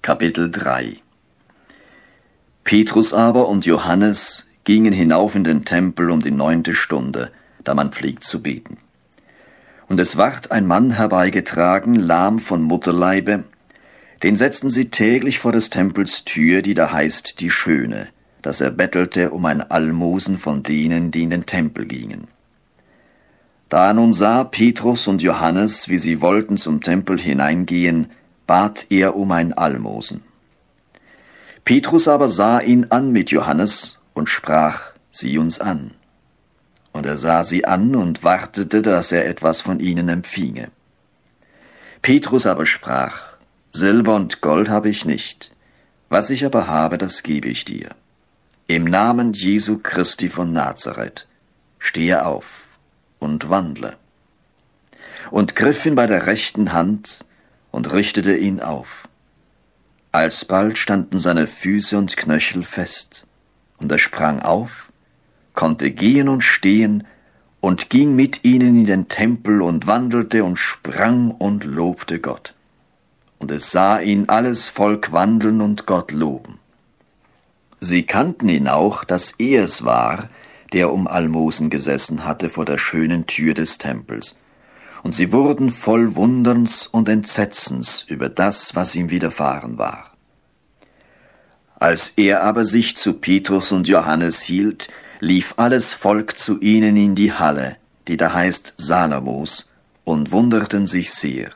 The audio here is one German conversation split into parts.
Kapitel 3 Petrus aber und Johannes gingen hinauf in den Tempel um die 9. Stunde, da man pflegt zu beten. Und es ward ein Mann herbeigetragen, lahm von Mutterleibe, den setzten sie täglich vor des Tempels Tür, die da heißt die Schöne, dass er bettelte um ein Almosen von denen, die in den Tempel gingen. Da er nun sah Petrus und Johannes, wie sie wollten zum Tempel hineingehen, bat er um ein Almosen. Petrus aber sah ihn an mit Johannes und sprach: Sieh uns an. Und er sah sie an und wartete, dass er etwas von ihnen empfinge. Petrus aber sprach: Silber und Gold habe ich nicht, was ich aber habe, das gebe ich dir. Im Namen Jesu Christi von Nazareth, stehe auf und wandle. Und griff ihn bei der rechten Hand und richtete ihn auf. Alsbald standen seine Füße und Knöchel fest, und er sprang auf, konnte gehen und stehen, und ging mit ihnen in den Tempel und wandelte und sprang und lobte Gott. Und es sah ihn alles Volk wandeln und Gott loben. Sie kannten ihn auch, dass er es war, der um Almosen gesessen hatte vor der schönen Tür des Tempels. Und sie wurden voll Wunderns und Entsetzens über das, was ihm widerfahren war. Als er aber sich zu Petrus und Johannes hielt, lief alles Volk zu ihnen in die Halle, die da heißt Salamos, und wunderten sich sehr.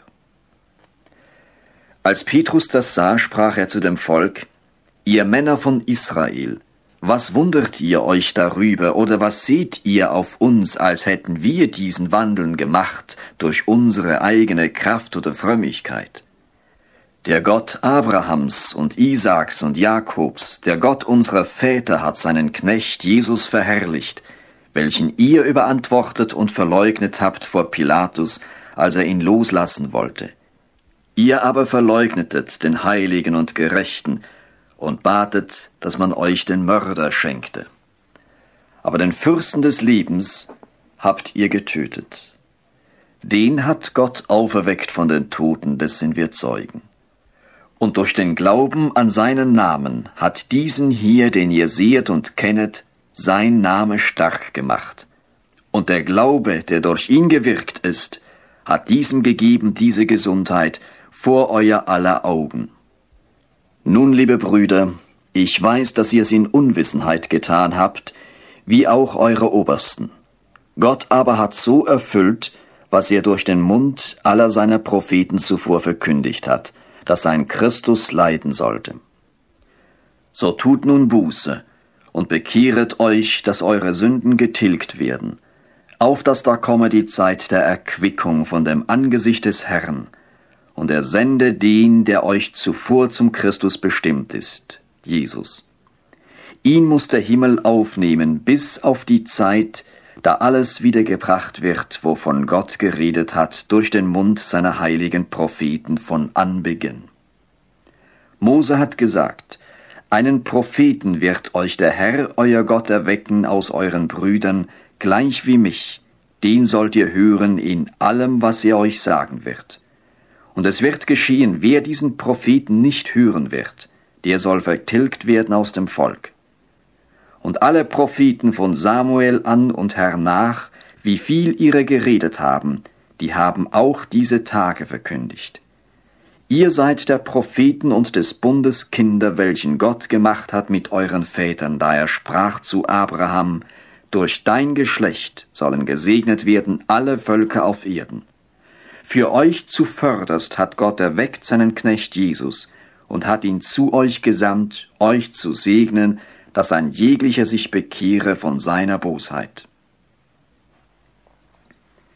Als Petrus das sah, sprach er zu dem Volk: Ihr Männer von Israel, was wundert ihr euch darüber, oder was seht ihr auf uns, als hätten wir diesen Wandeln gemacht durch unsere eigene Kraft oder Frömmigkeit? Der Gott Abrahams und Isaaks und Jakobs, der Gott unserer Väter, hat seinen Knecht Jesus verherrlicht, welchen ihr überantwortet und verleugnet habt vor Pilatus, als er ihn loslassen wollte. Ihr aber verleugnetet den Heiligen und Gerechten und batet, dass man euch den Mörder schenkte. Aber den Fürsten des Lebens habt ihr getötet. Den hat Gott auferweckt von den Toten, des sind wir Zeugen. Und durch den Glauben an seinen Namen hat diesen hier, den ihr sehet und kennet, sein Name stark gemacht. Und der Glaube, der durch ihn gewirkt ist, hat diesem gegeben diese Gesundheit vor euer aller Augen. Nun, liebe Brüder, ich weiß, dass ihr es in Unwissenheit getan habt, wie auch eure Obersten. Gott aber hat so erfüllt, was er durch den Mund aller seiner Propheten zuvor verkündigt hat, dass sein Christus leiden sollte. So tut nun Buße und bekehret euch, dass eure Sünden getilgt werden, auf dass da komme die Zeit der Erquickung von dem Angesicht des Herrn, und er sende den, der euch zuvor zum Christus bestimmt ist, Jesus. Ihn muß der Himmel aufnehmen bis auf die Zeit, da alles wiedergebracht wird, wovon Gott geredet hat durch den Mund seiner heiligen Propheten von Anbeginn. Mose hat gesagt: Einen Propheten wird euch der Herr, euer Gott, erwecken aus euren Brüdern, gleich wie mich. Den sollt ihr hören in allem, was er euch sagen wird. Und es wird geschehen, wer diesen Propheten nicht hören wird, der soll vertilgt werden aus dem Volk. Und alle Propheten von Samuel an und hernach, wie viel ihre geredet haben, die haben auch diese Tage verkündigt. Ihr seid der Propheten und des Bundes Kinder, welchen Gott gemacht hat mit euren Vätern, da er sprach zu Abraham: Durch dein Geschlecht sollen gesegnet werden alle Völker auf Erden. Für euch zuvörderst hat Gott erweckt seinen Knecht Jesus und hat ihn zu euch gesandt, euch zu segnen, dass ein jeglicher sich bekehre von seiner Bosheit.